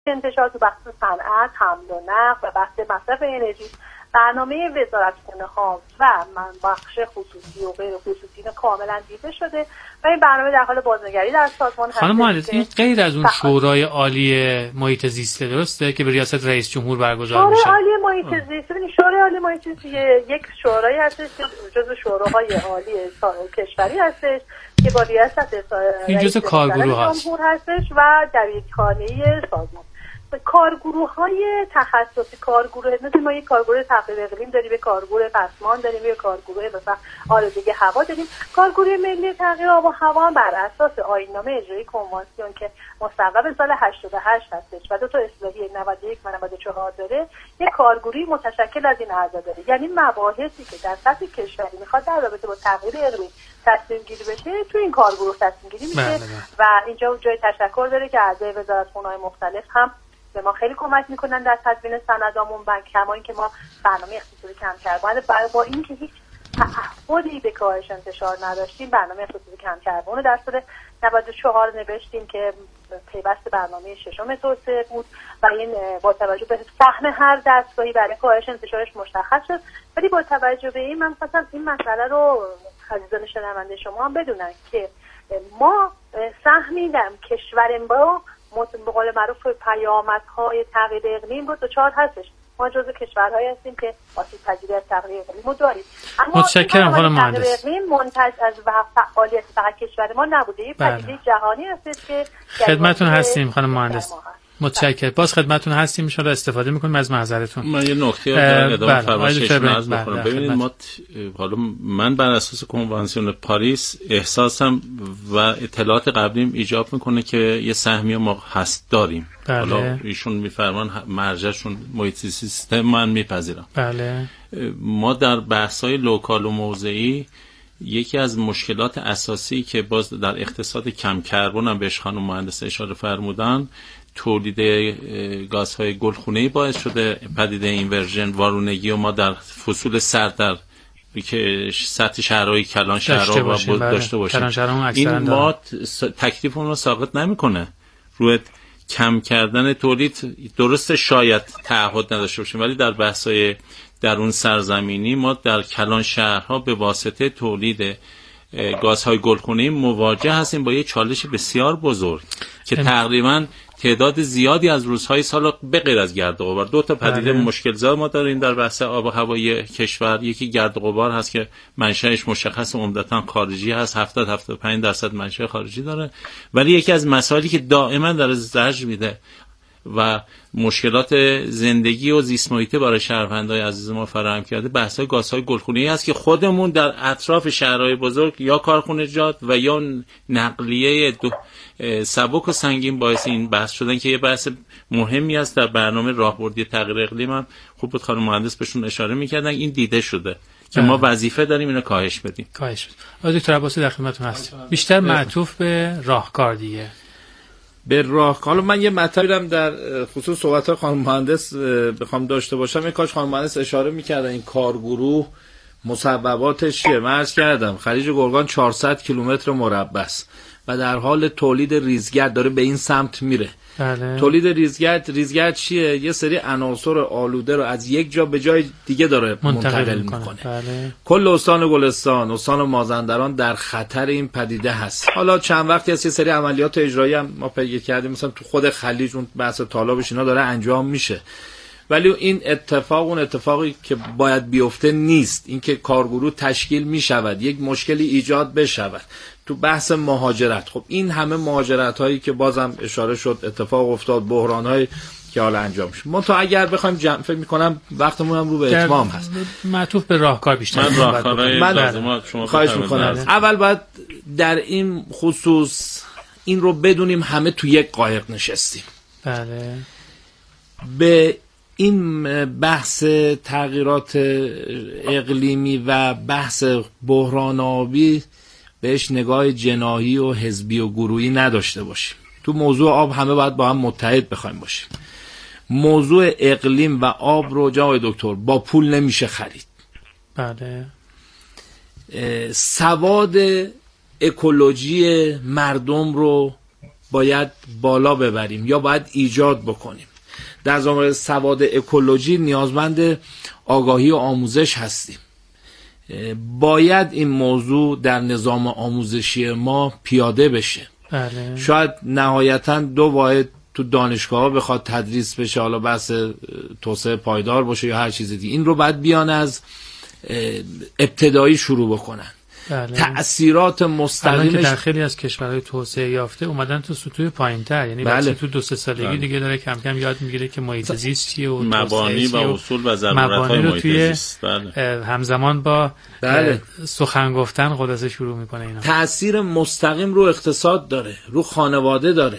انتشار تو بخش صنعت، حمل و نقل و بخش مصرف انرژی، برنامه وزارتخونه‌ها و بخش خصوصی و غیر خصوصی کاملا دیده شده و این برنامه در حال بازنگری در سازمان هست. خانم مهندس، این غیر از اون شورای عالی محیط زیست درسته که به ریاست رئیس جمهور برگزار میشه؟ شورای عالی محیط زیست، ببینید شورای عالی محیط زیست یک شورایی هستش که جزو شوراهای عالی کشوری هستش که با ریاست این جزو کارگروه هستش و دبیرخانه سازمان. کارگروه‌های تخصصی، مثل ما یک کارگروه تغییر اقلیم داریم، یک کارگروه پسمان داریم، یک کارگروه مثلا آلودگی هوا داریم. کارگروه ملی تغییر آب و هوا بر اساس آیین‌نامه اجرایی کنوانسیون که مصوب سال 88 هستش و دو تا اصلاحیه 91 و 94 داره، یک کارگروهی متشکل از این اعضا داره. یعنی مباحثی که در سطح کشوری میخواد در رابطه با تغییر اقلیم تصمیم گیری بشه تو این کارگروه تصمیم گیری میشه و اینجا جای تشکر داره که اعضای وزارتخونه‌های مختلف هم به ما خیلی کمک میکنن در تدوین سندامون، کما اینکه ما برنامه اقتصادی کم کربن با اینکه هیچ تعهدی به کاهش انتشار نداشتیم، برنامه اقتصادی کم کربن در سال 94 نوشتیم که پیوست برنامه ششم توسعه بود و این با توجه به سهم هر دستگاهی برای کاهش انتشارش مشخص شد. ولی با توجه به این من خواستم این مسئله رو عزیزان شنونده شما هم بدونن که ما سهمی در کشورم با به قول معروف پیامدهای تغییر اقلیم رو دچار هستش. ما جزو کشورهایی هستیم که آسیب پذیری از تغییر اقلیم رو داریم. اما متشکرم خانم مهندس. تغییر اقلیم منتج از فعالیت فقط کشور ما نبوده، یک پدیده جهانی هستش که خدمتتون هستیم خانم مهندس. متشکرم. باز خدمتتون هستیم، ان شاء الله استفاده می‌کنیم از معذرتون. من یه نکته دارم ادامه فرمایشتون عرض بکنم. ببینید ما حالا من بر اساس کنوانسیون پاریس احساسم و اطلاعات قبلیم ایجاب میکنه که یه سهمیه ما هست داریم. حالا ایشون میفرمان مرجعشون محیط سیستم، من میپذیرم. بله. ما در بحث‌های لوکال و موضعی یکی از مشکلات اساسی که باز در اقتصاد کم کربن هم بهش خانم مهندس اشاره فرمودن، تولید گازهای گلخونه‌ای باعث شده پدیده اینورژن وارونگی و ما در فصول سرد در که سطح شهرهای کلان شهرها داشته باشیم. این ما تکلیفمون رو ساقط نمیکنه روی کم کردن تولید. درست شاید تعهد نداشته باشیم ولی در بحث‌های در اون سرزمینی ما در کلان شهرها به واسطه تولید گازهای گلخونه‌ای مواجه هستیم با یه چالش بسیار بزرگ که تقریباً تعداد زیادی از روزهای سال به غیر از گرد و غبار، دو تا پدیده مشکل زا ما داریم در بحث آب و هوای کشور. یکی گرد و غبار هست که منشأش مشخص عمدتاً خارجی هست، 70-75% منشأ خارجی داره، ولی یکی از مسائلی که دائما داره زجر میده و مشکلات زندگی و زیست محیطی برای شهروندای عزیز ما فراهم کرده بحث‌های گازهای گلخونه‌ای است که خودمون در اطراف شهرهای بزرگ یا کارخانجات و یا نقلیه سبک و سنگین باعث این بحث شدن که یه بحث مهمی است. در برنامه راهبردی تغییر اقلیم هم خوب بود خانم مهندس بهشون اشاره می‌کردن، این دیده شده که ما وظیفه داریم اینو کاهش بدیم. دکتر عباسی در خدمتتون هستیم. بیشتر معطوف به راهکار دیگه. به راهکار من یه مطلبی هم در خصوص صحبت خانم مهندس بخوام داشته باشم، یک کاش خانم مهندس اشاره می‌کردن این کارگروه مسبباتش چیه. من عرض کردم خلیج گرگان 400 کیلومتر مربع است و در حال تولید ریزگرد داره به این سمت میره. بله. تولید ریزگرد چیه؟ یه سری عناصر آلوده رو از یک جا به جای دیگه داره منتقل میکنه. بله. کل استان گلستان، استان مازندران در خطر این پدیده هست. حالا چند وقتی از یه سری عملیات اجرایی هم ما پیگیری کردیم، مثلا تو خود خلیج اون بحث تالابش اینا داره انجام میشه، ولی این اون اتفاقی که باید بیفته نیست. اینکه کارگروه تشکیل میشود، یک مشکلی ایجاد بشود تو بحث مهاجرت. خب این همه مهاجرت هایی که بازم اشاره شد اتفاق افتاد، بحران هایی که حالا انجام شد. ما تا اگر بخوایم فکر میکنم وقتمون هم رو به اتمام هست. معطوف به راهکار بیشتر. من خواهش میکنم اول باید در این خصوص این رو بدونیم همه تو یک قایق نشستیم. بله. به این بحث تغییرات اقلیمی و بحث بحران آبی بهش نگاه جناحی و حزبی و گروهی نداشته باشیم. تو موضوع آب همه باید با هم متحد بخوایم باشیم. موضوع اقلیم و آب رو جناب دکتر با پول نمیشه خرید. بله. سواد اکولوژی مردم رو باید بالا ببریم یا باید ایجاد بکنیم. در زمینه سواد اکولوژی نیازمند آگاهی و آموزش هستیم. باید این موضوع در نظام آموزشی ما پیاده بشه. بله. شاید نهایتاً 2 واحد تو دانشگاه ها بخواد تدریس بشه، حالا بحث توسعه پایدار باشه یا هر چیز دیگه، این رو باید بیان از ابتدایی شروع بکنن. بله. تأثیرات مستقیمش که در خیلی از کشورهای توسعه یافته اومدن تو سطوح پایین‌تر، یعنی بچه تو 2-3 سالگی دیگه داره کم کم یاد میگیره که محیط زیست چیه و مبانی و اصول و ضرورت‌های محیط زیست. بله. همزمان با سخن گفتن خلاصه شروع میکنه اینا. تأثیر مستقیم رو اقتصاد داره، رو خانواده داره.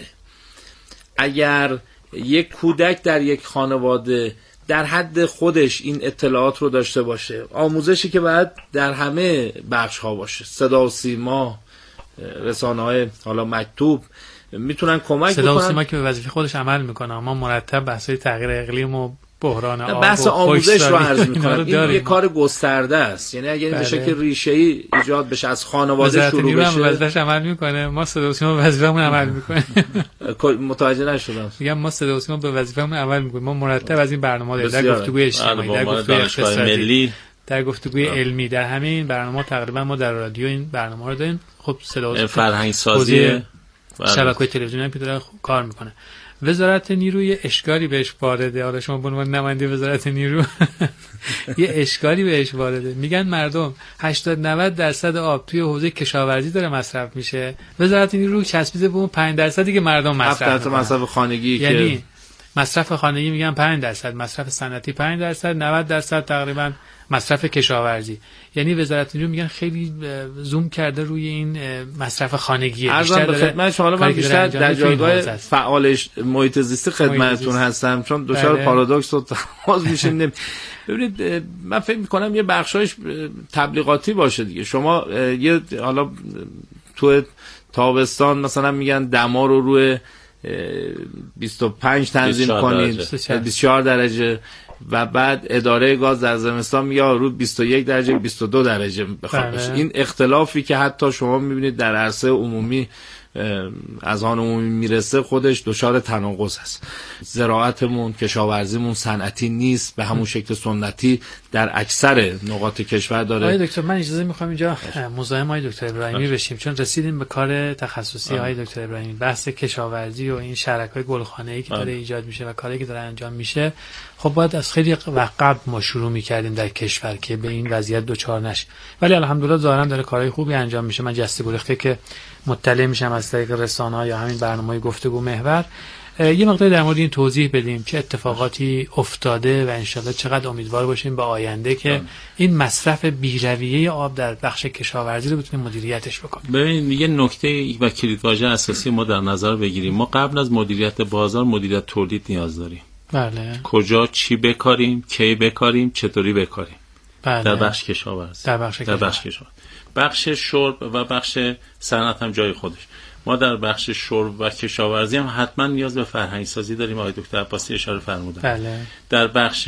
اگر یک کودک در یک خانواده در حد خودش این اطلاعات رو داشته باشه، آموزشی که باید در همه بخش ها باشه، صدا و سیما، رسانه های حالا مکتوب میتونن کمک بکنن. صدا و سیما که به وظیفه خودش عمل میکنه، اما مرتب بحث‌های تغییر اقلیم و بحران آب بحث آموزش رو عرض میکنم. این یه کار گسترده است، یعنی اگر این به شکل ریشه‌ای ایجاد بشه، از خانواده شروع بشه. وظیفه‌اش عمل میکنه، ما صدا و سیما به وظیفه‌مون عمل میکنه. متوجه نشدم. میگم ما صدا و سیما به وظیفه‌مون عمل میکنیم، ما مرتب از این برنامه‌ها در گفتگوی اجتماعی، در گفتگوی اقتصادی، در گفتگوی علمی، در همین برنامه‌ها تقریبا ما در رادیو این برنامه‌ها رو داریم. خب صدا و فرهنگ سازی شبکه‌های تلویزیونی هم که داره کار میکنه. وزارت نیروی اشکالی بهش وارده، حالا شما به عنوان نماینده وزارت نیرو یه اشکالی بهش وارده، میگن مردم 80-90% آب توی حوزه کشاورزی داره مصرف میشه، وزارت نیرو چسبیده به اون 5% که مردم مصرف میکنن. مصرف خانگی یعنی که مصرف خانگی میگن 5%، مصرف صنعتی 5%، 90% تقریبا مصرف کشاورزی. یعنی وزارت نیرو میگن خیلی زوم کرده روی این مصرف خانگی. بیشتر به خدمت شما، من بیشتر در جایگاه فعال محیط زیستی خدمتتون هستم، چون دچار پارادوکس و تماس میشیم. ببینید من فکر میکنم یه بخشایش تبلیغاتی باشه دیگه. شما یه حالا تو تابستان مثلا میگن دما رو روی 25 تنظیم کنید، 24 درجه، و بعد اداره گاز در زمستان میگه رو 21 درجه 22 درجه بخواد باشه. این اختلافی که حتی شما میبینید در عرصه عمومی از آن عمومی میرسه، خودش دچار تناقض است. زراعتمون، کشاورزیمون صنعتی نیست به همون شکل سنتی در اکثر نقاط کشور داره. آقای دکتر من اجازه میخوام اینجا مزاحم آقای دکتر ابراهیمی بشیم، چون رسیدیم به کار تخصصی آقای دکتر ابراهیمی، بحث کشاورزی و این شرکای گلخانه‌ای که داره ایجاد میشه و کاری که داره انجام میشه. خب باید از خیلی وقت قبل ما شروع میکردیم در کشور که به این وضعیت دچار نشه، ولی الحمدلله ظاهرا داره کارهای خوبی انجام میشه. من جسته گریخته که مطلع میشم از طریق رسانه‌ها یا همین برنامه‌های گفتگو محور، یه مقدار در مورد این توضیح بدیم چه اتفاقاتی افتاده و انشالله چقدر امیدوار باشیم به آینده که این مصرف بی‌رویه آب در بخش کشاورزی رو بتونیم مدیریتش بکنیم. ببین یه نکته و کلیدواژه اساسی ما در نظر بگیریم، ما قبل از مدیریت بازار مدیریت تولید نیاز داریم. بله. کجا چی بکاریم، کی بکاریم، چطوری بکاریم. بله. در بخش کشاورزی، در بخش کشاورزی، بخش شرب و بخش صنعت هم جای خودش. ما در بخش شرب و کشاورزی هم حتما نیاز به فرهنگ سازی داریم. آقای دکتر عباسی اشاره فرمودن. بله. در بخش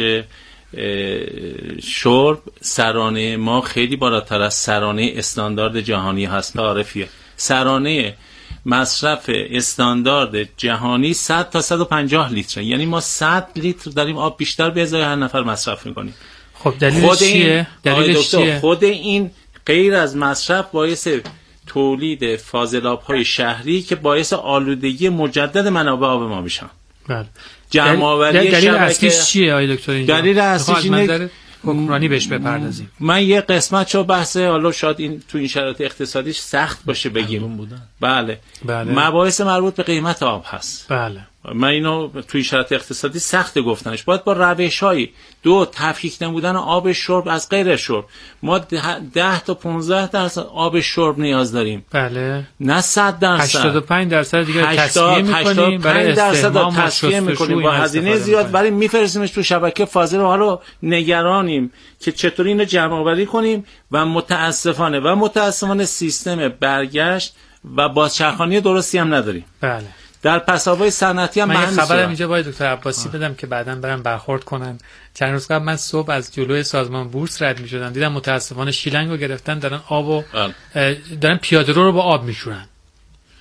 شرب سرانه ما خیلی بالاتر از سرانه استاندارد جهانی هست. عارفیه سرانه مصرف استاندارد جهانی 100 تا 150 لیتر، یعنی ما 100 لیتر داریم آب بیشتر به ازای هر نفر مصرف میکنیم. خب دلیلش چیه؟ دلیلش چیه؟ خود این غیر از مصرف باعث تولید فاضلاب‌های شهری که باعث آلودگی مجدد منابع آب ما میشن. بله. جمع‌آوری شبکه. دلیل اصلیش چیه آقای دکتر اینجا؟ دلیل اصلیش اینه حکمرانی بهش بپردازیم. من یه قسمتشو بحث حالا شاید این تو این شرایط اقتصادیش سخت باشه بگیم. بله. مباحث مربوط به قیمت آب هست. بله. من اینو توی شرایط اقتصادی سخت گفتنش. باید با روش‌های تفکیک نمودن آب شرب از غیر شرب. ما 10 تا 15% آب شرب نیاز داریم. بله. نه 100%. 85% دیگه تصفیه می‌کنیم، برای استهمام تصفیه می‌کنیم با هزینه زیاد، ولی می‌فرستیمش تو شبکه فاضل. حالا نگرانیم که چطوری اینو جمع‌آوری کنیم و متأسفانه سیستم برگشت و بازچرخانی درستی هم نداریم. بله. در پسابای صنعتی هم من خبرم اینجا باید دکتر عباسی بدم که بعداً برام برخورد کنن. چند روز قبل من صبح از جلوی سازمان بورس رد می‌شدم، دیدم متأسفانه شیلنگو گرفتن، دارن آبو دارن پیاده رو با آب میشورن.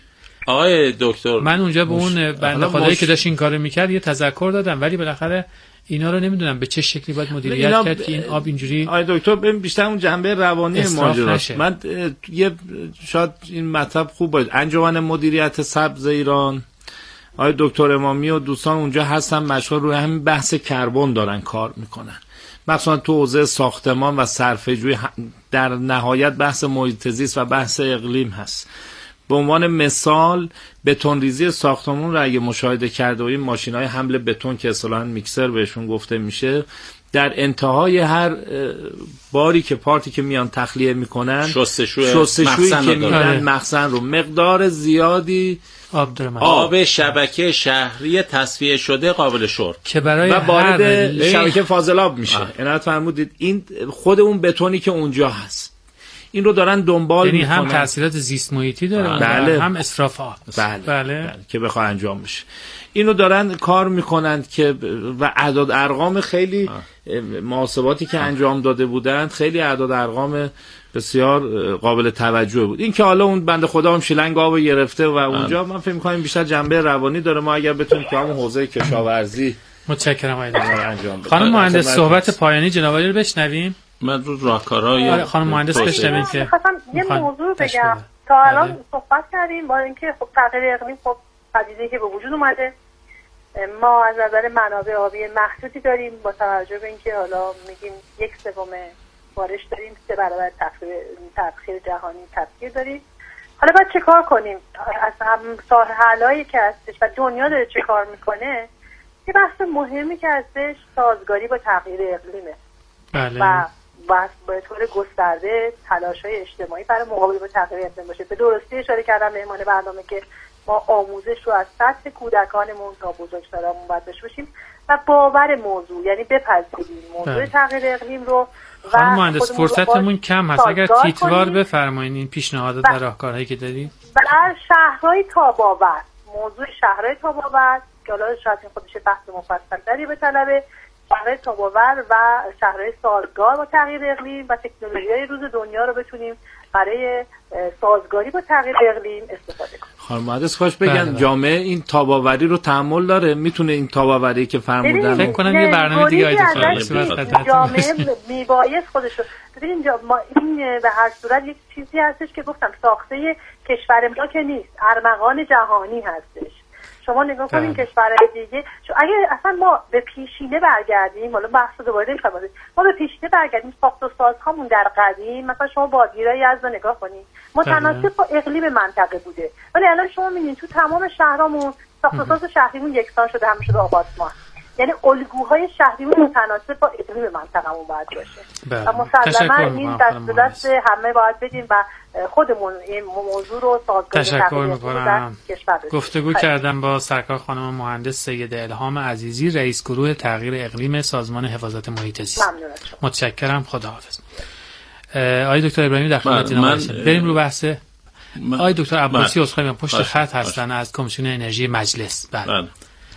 آقای دکتر من اونجا به اون بنده خدایی که داشت این کارو میکرد یه تذکر دادم، ولی بالاخره اینا رو نمیدونم به چه شکلی باید مدیریت کرد که این آب اینجوری. آقای دکتر ببین بیشتر اون جنبه روانی ماجراست. من یه شاید این مطلب خوب باشه. انجمن مدیریت سبز ایران، آقای دکتر امامی و دوستان اونجا هستن، مشغول روی همین بحث کربن دارن کار میکنن، مثلا تو حوزه ساختمان و صرفه‌جویی، در نهایت بحث محیط زیست و بحث اقلیم هست. به عنوان مثال بتونریزی ساختمان رو اگه مشاهده کرده و این ماشین‌های حمل بتون که اصطلاحاً میکسر بهشون گفته میشه، در انتهای هر باری که پارتی که میان تخلیه میکنن، شستشویی که میدن مخزن رو مقدار زیادی آب شبکه شهری تصفیه شده قابل شرب که برای و وارد شبکه فاضلاب میشه. عنایت فرمودید این خود اون بتونی که اونجا هست این رو دارن دنبال یعنی میکنن. هم تاثیرات زیست محیطی داره بله. هم اسراف آب. بله. که بخواه انجام بشه. اینو دارن کار میکنند که و اعداد ارقام خیلی محاسباتی که انجام داده بودند خیلی اعداد ارقام بسیار قابل توجه بود. این که حالا اون بنده خدا هم شیلنگ آب گرفته و اونجا من فکر می‌کنم بیشتر جنبه روانی داره. ما اگر بتونیم که همون حوزه کشاورزی. متشکرم آقای دکتر. خانم مهندس صحبت پایانی جناب عالی رو بشنویم. من رو راهکارهای خانم مهندس بشنویم که خواستم یه موضوع بگم. تا الان صحبت کردیم با اینکه خب تغییر اقلیم خب پدیده‌ای که به وجود اومده، ما از نظر منابع آبی محدودی داریم با توجه به اینکه حالا میگیم 1/3 بارش داریم، 3 برابر تبخیر جهانی تبخیر داریم. حالا باید چه کار کنیم؟ از هم ساحل‌هایی که هستش و دنیا داره چه کار میکنه، یه بحث مهمی که هستش سازگاری با تغییر اقلیمه. بله. و به طور گسترده تلاش‌های اجتماعی برای مقابله با تغییر اقلیم باشه. به درستی اشاره کردم مهمان برنامه که ما آموزش رو از سطح کودکانمون تا بزرگسالامون باید بشیم و باور موضوع، یعنی بپذیریم موضوع تغییر اقلیم رو. خانم مهندس فرصتمون کم هست، اگر تیتروار بفرمایید این پیشنهادات و راهکارهایی که دارید. برای شهرهای تاب‌آور، موضوع شهرهای تاب‌آور که حالا شاید این خودش بحث مفصل‌تری به طلبه، شهرهای تاب‌آور و شهرهای سازگار با تغییر اقلیم و تکنولوژی‌های روز دنیا رو بتونیم برای سازگاری با تغییر اقلیم استفاده کنیم. خانم مهندس خواهش بگن جامعه این تاب‌آوری رو تحمل داره؟ میتونه این تاب‌آوری که فرمودن فکر کنم یه برنامه دیگه جامعه میبایست خودش رو ببینید. این به هر صورت یک چیزی هستش که گفتم ساخته کشور ما که نیست، ارمغان جهانی هستش. شما نگاه کنین کشورهای دیگه، اگه اصلا ما به پیشینه برگردیم، حالا بحث دوباره نمی‌خوام، ما به پیشینه برگردیم، ساخت و سازهامون در قدیم، مثلا شما بادگیرای یزد رو نگاه کنین، متناسب با اقلیم منطقه بوده، ولی الان شما می‌بینید تو تمام شهرامون ساخت و ساز شهریمون یکسان شده، همه شده آپارتمان. یعنی الگوهای شهریمون متناسب با اقلیم منطقه‌مون باید باشه. و مسلماً این دست همه باید بدیم و خودمون این موضوع رو سازگاری تشکر می‌کنم. گفتگو کردم با سرکار خانم مهندس سید الهام عزیزی، رئیس گروه تغییر اقلیم سازمان حفاظت محیط زیست. متشکرم. خداحافظ. آقای دکتر ابراهیمی در خدمت جناب بریم رو بحث. آقای دکتر عباسی عذرخواهی پشت خط هستن از کمیسیون انرژی مجلس. بله.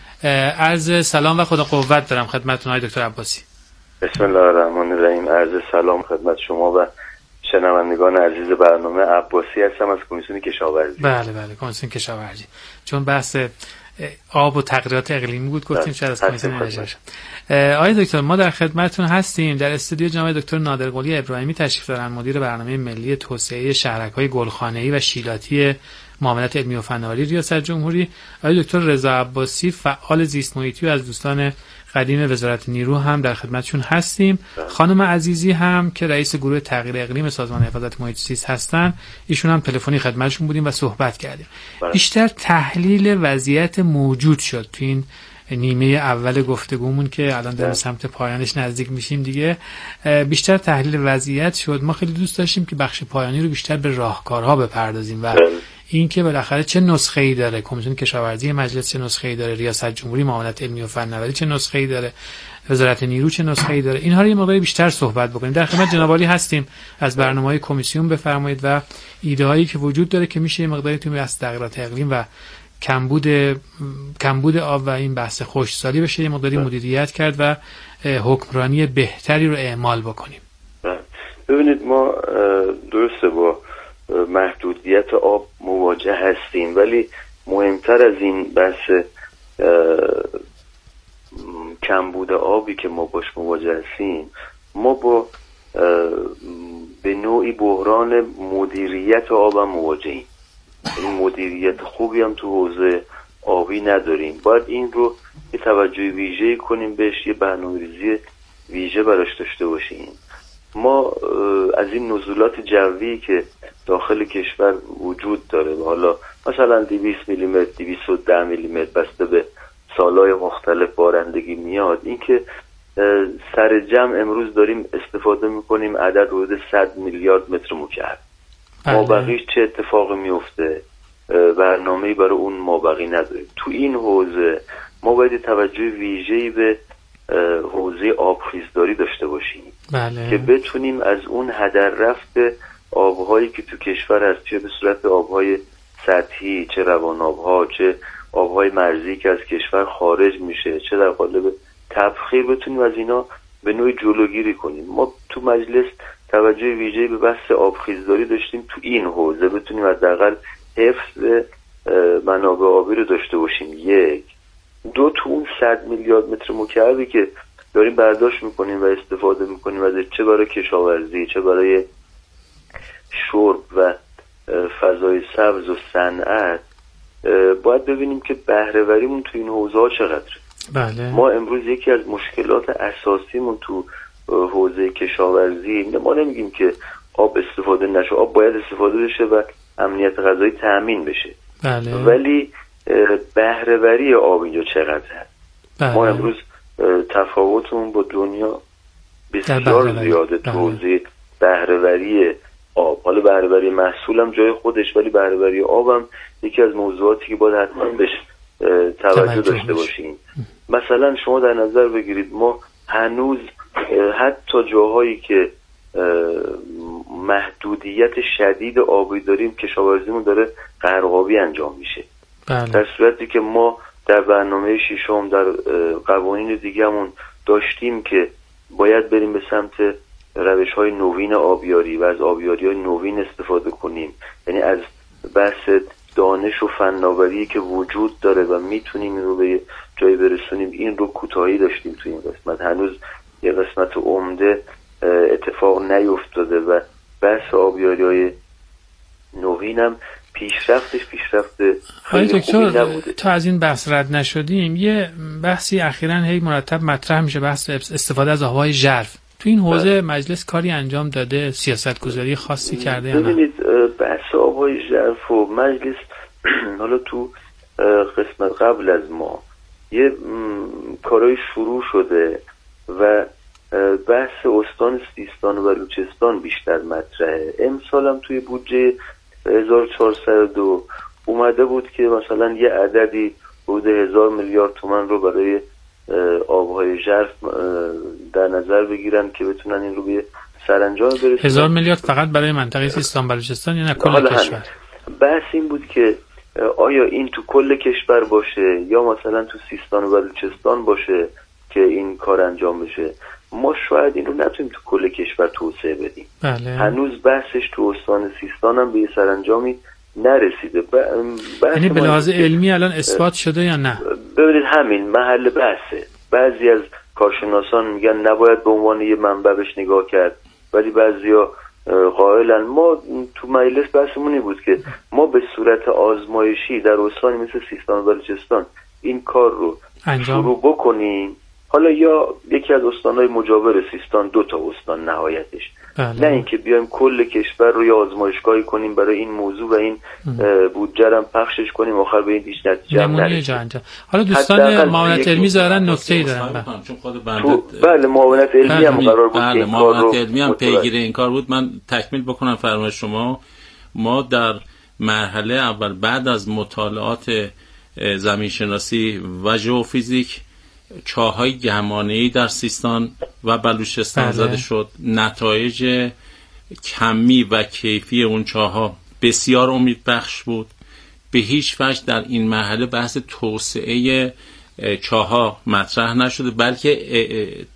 عرض سلام و خدا قوت دارم خدمتتون آقای دکتر عباسی. بسم الله الرحمن الرحیم. عرض سلام خدمت شما و شنوندگان عزیز برنامه. عباسی هستم از کمیسیون کشاورزی. بله کمیسیون کشاورزی. چون بحث آب و تغییرات اقلیمی بود گفتیم شاید از کمیسیون انرژی باشه. آقای دکتر ما در خدمتتون هستیم. در استودیو جناب دکتر نادرقلی ابراهیمی تشریف دارن، مدیر برنامه ملی توسعه شهرک‌های گلخانه‌ای و شیلاتی معاملات علمی و فناوری ریاست جمهوری. آقای دکتر رضا عباسی فعال زیست محیطی و از دوستان قدیم وزارت نیرو هم در خدمتشون هستیم. خانم عزیزی هم که رئیس گروه تغییر اقلیم سازمان حفاظت محیط زیست هستن، ایشون هم تلفنی خدمتشون بودیم و صحبت کردیم. بیشتر تحلیل وضعیت موجود شد تو این نیمه اول گفتگومون که الان در سمت پایانش نزدیک میشیم دیگه. بیشتر تحلیل وضعیت شد. ما خیلی دوست داشتیم که بخش پایانی رو بیشتر به راهکارها بپردازیم و این که بالاخره چه نسخه‌ای داره کمیسیون کشاورزی مجلس، چه نسخه‌ای داره ریاست جمهوری معاملات علمی و فناوری، چه نسخه‌ای داره وزارت نیرو، چه نسخه‌ای داره، اینها رو یه مقدار بیشتر صحبت بکنیم. در خدمت جناب عالی هستیم از برنامه‌های کمیسیون بفرمایید و ایده‌هایی که وجود داره که میشه یه مقداری تو بحث تغییرات اقلیم و کمبود آب و این بحث خشکسالی بشه یه مقداری مدیریت کرد و حکمرانی بهتری رو اعمال بکنیم. ببینید ما درسته با محدودیت آب مواجه هستیم، ولی مهمتر از این بحث کمبود آبی که ما باش مواجه هستیم، ما با به نوعی بحران مدیریت آب هم مواجهیم. این مدیریت خوبی هم تو حوزه آبی نداریم. باید این رو یه توجه ویژه‌ای کنیم بهش، یه برنامه‌ریزی ویژه براش داشته باشیم. ما از این نزولات جوی که داخل کشور وجود داره، حالا مثلا 200 میلیمتر 210 میلیمتر بسته به سالهای مختلف بارندگی میاد، این که سر جمع امروز داریم استفاده میکنیم عدد حدود 100 میلیارد متر مکعب. مابقیش چه اتفاقی میفته؟ برنامه‌ای برای اون مابقی نداریم. تو این حوزه ما باید توجه ویژه‌ای به حوزه آبخیزداری داشته باشیم. که بتونیم از اون هدر رفت آبهایی که تو کشور هست، چه به صورت آبهای سطحی، چه روان آبها، چه آبهای مرزی که از کشور خارج میشه، چه در قالب تبخیر، بتونیم از اینا به نوعی جلوگیری کنیم. ما تو مجلس توجه ویژه‌ای به بحث آبخیزداری داشتیم، تو این حوزه بتونیم حداقل حفظ منابع آبی رو داشته باشیم. یک دو، تو اون 100 میلیارد متر مکعبی که داریم برداشت میکنیم و استفاده میکنیم ازش، چه برای کشاورزی، چه برای شرب و فضای سبز و صنعت، باید ببینیم که بهره‌وریمون تو این حوزه ها چقدره. بله. ما امروز یکی از مشکلات اساسیمون تو حوزه کشاورزی، ما نمیگیم که آب استفاده نشه، آب باید استفاده بشه و امنیت غذایی تأمین بشه. بله. ولی بهره‌وری آب اینجا چقدره؟ بله. ما امروز تفاوتمون با دنیا بسیار زیاده تو حوزه بهره‌وری آب. حالا بهره‌وری محصول هم جای خودش، ولی بهره‌وری آب هم یکی از موضوعاتی که باید حتما بهش توجه داشته باشیم. مثلا شما در نظر بگیرید ما هنوز حتی جاهایی که محدودیت شدید آبی داریم، کشاورزیمون داره غرقابی انجام میشه. بله. در صورتی که ما در برنامه ششم در قوانین دیگه‌مون داشتیم که باید بریم به سمت روش‌های نوین آبیاری و از آبیاری‌های نوین استفاده کنیم، یعنی از بحث دانش و فناوری که وجود داره و میتونیم این رو به جایی برسونیم، این رو کوتاهی داشتیم تو این قسمت. هنوز یه قسمت عمده اتفاق نیفتاده و بحث آبیاری‌های نوین هم پیشرفت خیلی خوبی نبوده. تا از این بحث رد نشدیم، یه بحثی اخیراً هی مرتب مطرح میشه، بحث استفاده از آبهای ژرف. تو این حوزه مجلس کاری انجام داده، سیاست‌گذاری خاصی کرده یا نه؟ ببینید بحث آبهای ژرف و مجلس حالا تو قسمت قبل از ما یه کارهای شروع شده و بحث استان سیستان و بلوچستان بیشتر مطرحه. امسال هم توی بودجه 1402 اومده بود که مثلا یه عددی حدود 1000 میلیارد تومان رو برای آبهای ژرف در نظر بگیرن که بتونن این رو به سرانجام برسونن. 1000 میلیارد فقط برای منطقه سیستان بلوچستان یا نه کل کشور؟ بحث این بود که آیا این تو کل کشور باشه یا مثلا تو سیستان و بلوچستان باشه که این کار انجام بشه. ما شاید این رو نتونیم تو کل کشور توسعه بدیم. بله. هنوز بحثش تو استان سیستان هم به یه سرانجامی نرسیده. یعنی به لحاظ علمی الان اثبات شده یا نه؟ ببینید همین محل بحثه. بعضی از کارشناسان میگن نباید به عنوان یه منبع بهش نگاه کرد، ولی بعضیا قائلن. ما تو مجلس بحثمون این بود که ما به صورت آزمایشی در استانی مثل سیستان و بلوچستان این کار رو شروع بکنیم، حالا یا یکی از استانهای مجاور سیستان، 2 تا استان نهایتش. بله. نه اینکه بیایم کل کشور رو یا آزمایشگاهی کنیم برای این موضوع و این بودجه هم پخشش کنیم، آخر به این هیچ نتیجه نرسیم. حالا دوستان معاونت علمی ظاهرا نکته‌ای دارن. چون خود بنده بله معاونت علمی هم قرار بود که معاونت علمی هم پیگیر این کار بود. من تکمیل بکنم فرمایش شما. ما در مرحله اول بعد از مطالعات زمینشناسی و ژئوفیزیک چاهای گمانه‌ای در سیستان و بلوچستان زده شد. نتایج کمی و کیفی اون چاها بسیار امیدبخش بود. به هیچ وجه در این مرحله بحث توسعه چاها مطرح نشده، بلکه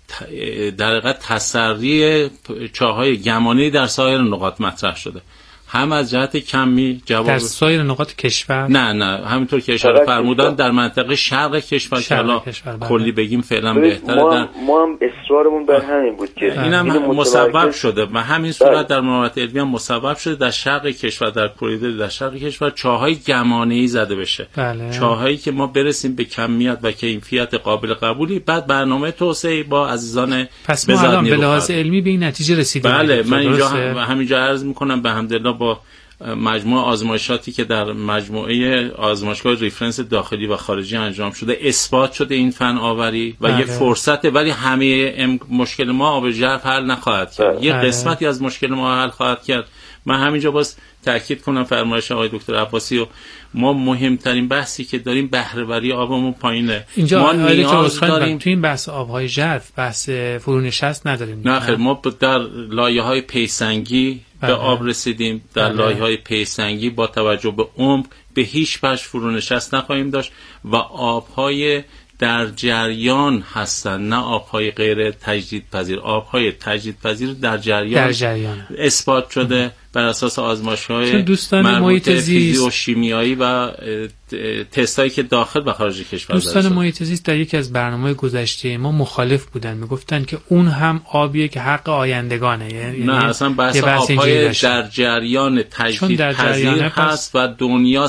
در حقیقت تسری چاهای گمانه‌ای در سایر نقاط مطرح شده. هم از جهت کمی جواب در سایر نقاط کشور نه همینطور که اشاره فرمودن در منطقه شرق کشور که حالا کلی بگیم فعلا بهتره. ما هم اصرارمون بر همین بود که اینم مصوب شده و همین صورت در منابع علمی هم مصوب شده در شرق کشور، در کوریدور در شرق کشور چاهای گمانه‌ای زده بشه. چاهایی که ما برسیم به کمیت و کیفیت قابل قبولی، بعد برنامه توسعه با عزیزان پس ما الان به لحاظ علمی به این نتیجه رسیدیم. بله، من اینجا همینجا عرض میکنم به حمدالله با مجموعه آزمایشاتی که در مجموعه آزمایشگاه ریفرنس داخلی و خارجی انجام شده اثبات شده این فناوری و یه فرصته، ولی همه مشکل ما آب ژرف حل نخواهد کرد. یه قسمتی از مشکل ما حل خواهد کرد. من همینجا باز تاکید کنم فرمایش آقای دکتر عباسی و ما مهمترین بحثی که داریم بهره وری آبمون پایینه. اینجا ما نیاز داریم تو این بحث آبهای ژرف بحث فرونشست نداریم. نه خیر، ما در لایه‌های پیسنگی به آب رسیدیم. در لایه‌های پیسنگی با توجه به عمق به هیچ وجه فرونشست نخواهیم داشت و آبهای در جریان هستن، نه آبهای غیر تجدیدپذیر. آبهای تجدیدپذیر در جریان اثبات شده بر اساس آزمایش‌های مربوط به فیزیک و شیمیایی و تستایی که داخل و خارج کشور داشتن. دوستان محیط زیست در یکی از برنامه‌های گذشته ما مخالف بودن، میگفتن که اون هم آبیه که حق آیندگانه. یعنی نه اصلا بحث آبهای در جریان تجدیدپذیر هست و دنیا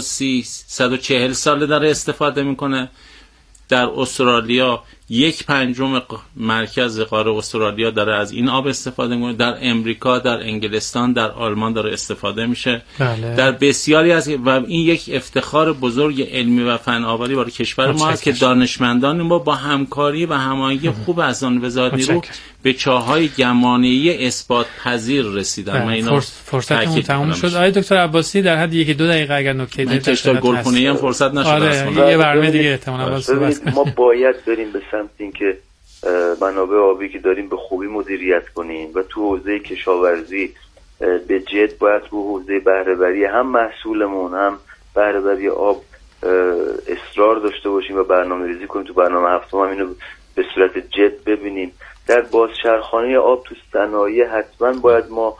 140 ساله داره استفاده میکنه. در استرالیا 1/5 مرکز قاره استرالیا داره از این آب استفاده میکنه. در امریکا، در انگلستان، در آلمان داره استفاده میشه. در بسیاری از و این یک افتخار بزرگ علمی و فناوری برای کشور ما است که دانشمندان ما با همکاری و هماهنگی خوب از آن وزارت نیرو به چاهای گمانه‌ای اثبات پذیر رسیدن. من اینا فرصتمون تموم شد. آقای دکتر عباسی در حد 1-2 دقیقه اگر نکته دارید تشکر گلخونه‌ای هم فرصت نشد. یه برنامه دیگه احتمالاً ما باید بریم به سمت اینکه منابع آبی که داریم به خوبی مدیریت کنیم و تو حوزه کشاورزی به جد باید رو حوزه بهره‌وری هم محصولمون هم بهره‌وری آب اصرار داشته باشیم و برنامه‌ریزی کنیم. تو برنامه هفتم هم اینو به صورت جد ببینیم. در بازچرخانی آب تو صنایع حتما باید ما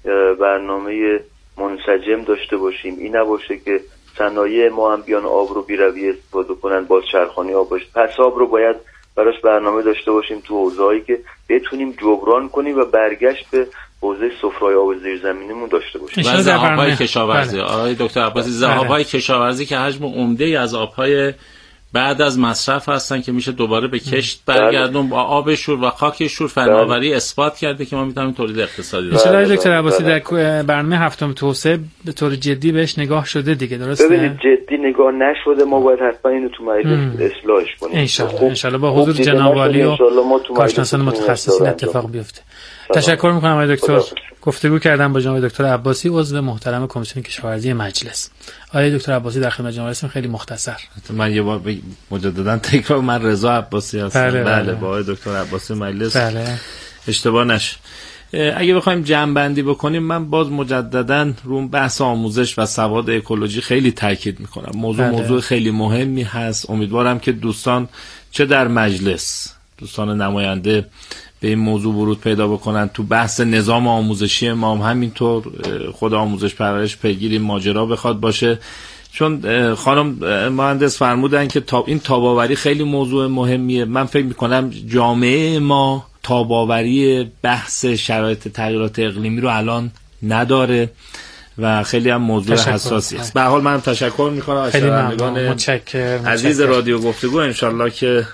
برنامه منسجم داشته باشیم. این نباشه که صنایع ما هم بیان آب رو بی‌رویه استفاده کنن، بازچرخانی آب باشه. پس آب رو باید براش برنامه داشته باشیم تو حوزه‌ای که بتونیم جبران کنیم و برگشت به حوزه سفره‌های آب زیرزمینیمون داشته باشیم. و ذهاب‌های کشاورزی آقای دکتر عباسی، ذهاب‌های کشاورزی که حجم عمده‌ای از آب‌های بعد از مصرف هستن که میشه دوباره به کشت برگردون با آب شور و خاک شور. فناوری اثبات کرده که ما میتونیم تولید اقتصادی داشته باشیم. دکتر عباسی در برنامه هفتم توسعه به طور جدی بهش نگاه شده دیگه، درسته؟ ببینید جدی نگاه نشده، ما باید حتما اینو تو مجلس اصلاحش کنیم. ان شاء الله با حضور جناب عالی و کارشناسان متخصصین اتفاق بیفته. تشکر میکنم آقای دکتر. گفتگو کردم با جناب دکتر عباسی عضو محترم کمیسیون کشاورزی مجلس. آقای دکتر عباسی در خدمت جناب هستم. خیلی مختصر. من یه بار مجددا تکرار، من رضا عباسی هستم. بله با آقای دکتر عباسی مجلس. اشتباه نشه. اگه بخوایم جمع‌بندی بکنیم، من باز مجددا رو بحث آموزش و سواد اکولوژی خیلی تاکید میکنم. موضوع خیلی مهمی هست. امیدوارم که دوستان چه در مجلس، دوستان نماینده به این موضوع ورود پیدا بکنن. تو بحث نظام آموزشی ما هم همینطور خود آموزش پرورش پیگیری ماجرا بخواد باشه، چون خانم مهندس فرمودن که این تاباوری خیلی موضوع مهمیه. من فکر میکنم جامعه ما تاباوری بحث شرایط تغییرات اقلیمی رو الان نداره و خیلی هم موضوع حساسی است. به هر حال من تشکر میکنم از شنوندگان عزیز رادیو گفتگو. انشالله که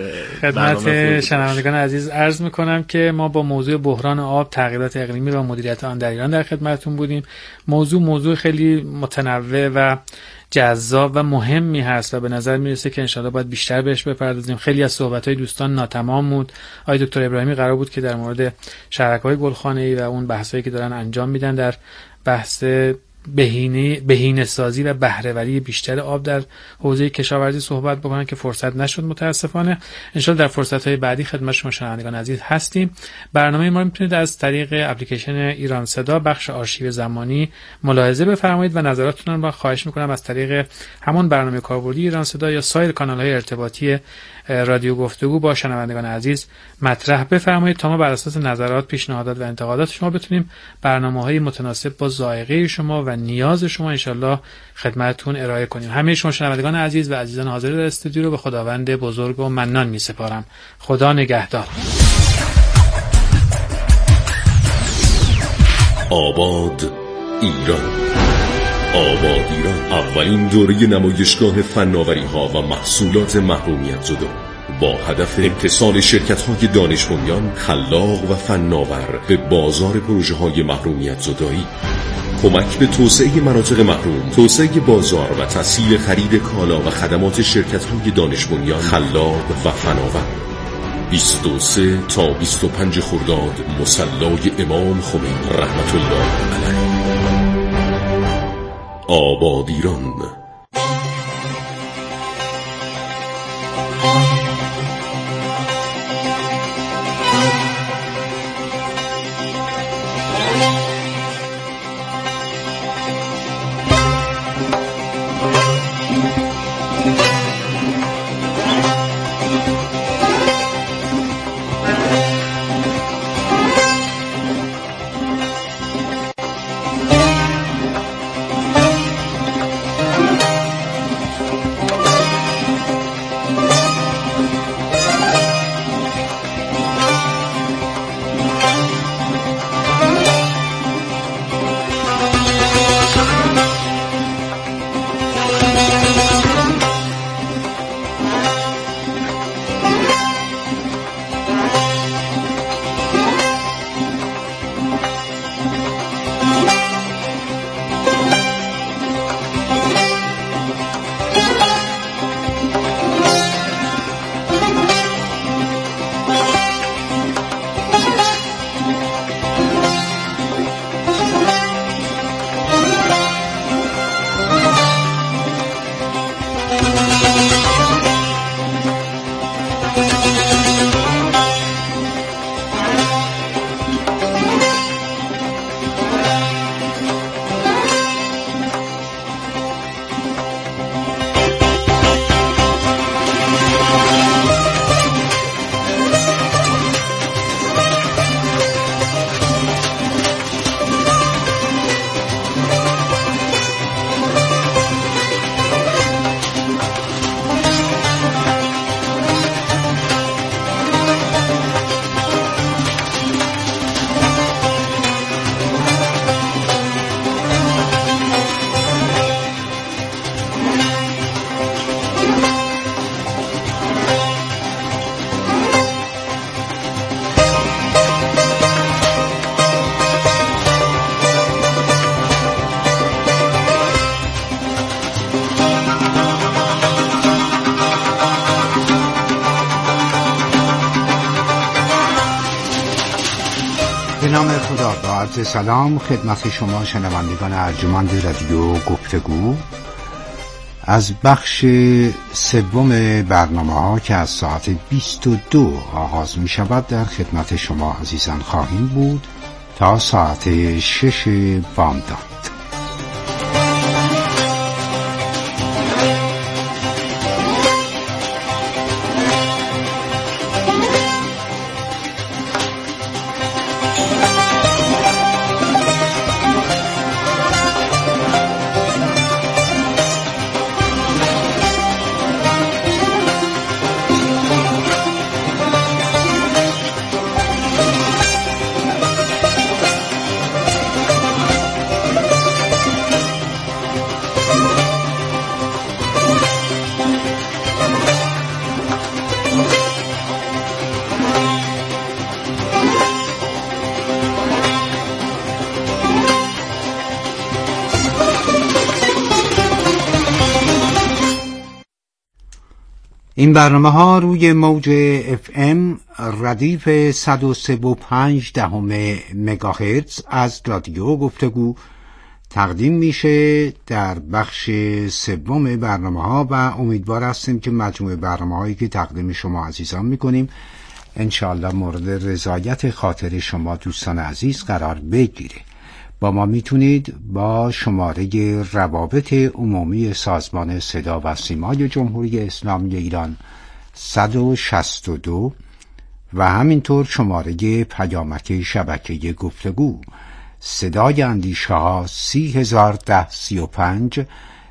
خدمت شنوندگان عزیز عرض میکنم که ما با موضوع بحران آب، تغییرات اقلیمی و مدیریت آن در ایران در خدمتتون بودیم. موضوع خیلی متنوع و جذاب و مهمی هست و به نظر میرسه که انشالله باید بیشتر بهش بپردازیم. خیلی از صحبت‌های دوستان ناتمام بود. آقای دکتر ابراهیمی قرار بود که در مورد شرکای گلخانه‌ای و اون بحثایی که دارن انجام میدن در بحث بهینه سازی و بهره‌وری بیشتر آب در حوزه کشاورزی صحبت بکنن که فرصت نشد متاسفانه. انشالله در فرصت‌های بعدی خدمت شما شنوندگان عزیز هستیم. برنامه ما رو میتونید از طریق اپلیکیشن ایران صدا بخش آرشیو زمانی ملاحظه بفرمایید و نظراتتون رو خواهش میکنم از طریق همون برنامه کاربردی ایران صدا یا سایر کانال‌های ارتباطی رادیو گفتگو با شنوندگان عزیز مطرح بفرمایید تا ما بر اساس نظرات، پیشنهادات و انتقادات شما بتونیم برنامه‌های متناسب با ذائقه شما و نیاز شما انشالله خدمتتون ارائه کنیم. همه شما شنوندگان عزیز و عزیزان حاضر در استودیو رو به خداوند بزرگ و منان می‌سپارم. خدا نگهدار. آباد ایران. آباد ایران اولین دوره نمایشگاه فناوری‌ها و محصولات محرومیت زده با هدف اتصال شرکت‌های دانش بنیان، خلاق و فناور به بازار پروژه‌های محرومیت زدایی، کمک به توسعه مناطق محروم، توسعه بازار و تسهیل خرید کالا و خدمات شرکت‌های دانش بنیان، خلاق و فناور. 23 تا 25 خرداد مصلی امام خمینی رحمت الله علیه. آباد ایران. عرض سلام خدمت شما شنوندگان ارجمند رادیو گفتگو از بخش سوم برنامه‌ها که از ساعت 22 آغاز می شود در خدمت شما عزیزان خواهیم بود تا ساعت 6 بامداد. این برنامه ها روی موج FM ردیف 103.5 مگاهرتز از رادیو گفتگو تقدیم میشه در بخش سوم برنامه‌ها و امیدوار هستیم که مجموع برنامه‌هایی که تقدیم شما عزیزان میکنیم انشاءالله مورد رضایت خاطر شما دوستان عزیز قرار بگیره. با ما میتونید با شماره روابط عمومی سازمان صدا و سیمای جمهوری اسلامی ایران 162 و همینطور شماره پیامک شبکه گفتگو صدای اندیشه ها 30,010 35